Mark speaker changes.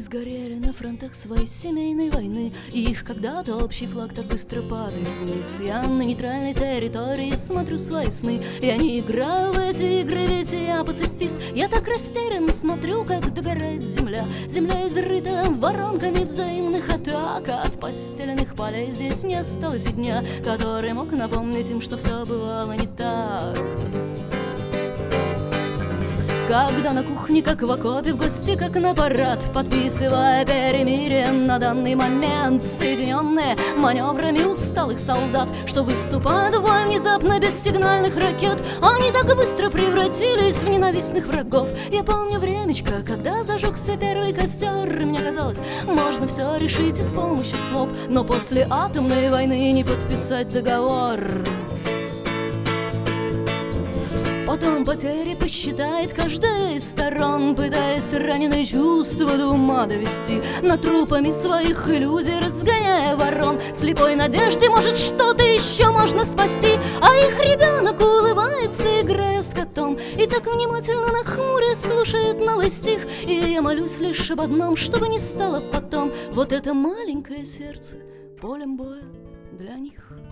Speaker 1: сгорели на фронтах своей семейной войны, и их когда-то общий флаг так быстро падает вниз. Я на нейтральной территории смотрю свои сны, я не играю в эти игры, ведь я пацифист. Я так растерянно смотрю, как догорает земля. Земля изрыта воронками взаимных атак, от постеленных полей здесь не осталось и дня, который мог напомнить им, что все бывало не так. Когда на кухне, как в окопе, в гости, как на парад, подписывая перемирие на данный момент, соединенные маневрами усталых солдат, что выступают в бой внезапно без сигнальных ракет, они так быстро превратились в ненавистных врагов. Я помню времечко, когда зажегся первый костер, и мне казалось, можно все решить и с помощью слов, но после атомной войны не подписать договор. Потом потери посчитает каждая из сторон, пытаясь раненые чувства до ума довести, над трупами своих иллюзий разгоняя ворон. В слепой надежде, может, что-то еще можно спасти, а их ребенок улыбается, играя с котом, и так внимательно нахмурясь слушает новый стих. И я молюсь лишь об одном, чтобы не стало потом вот это маленькое сердце полем боя для них.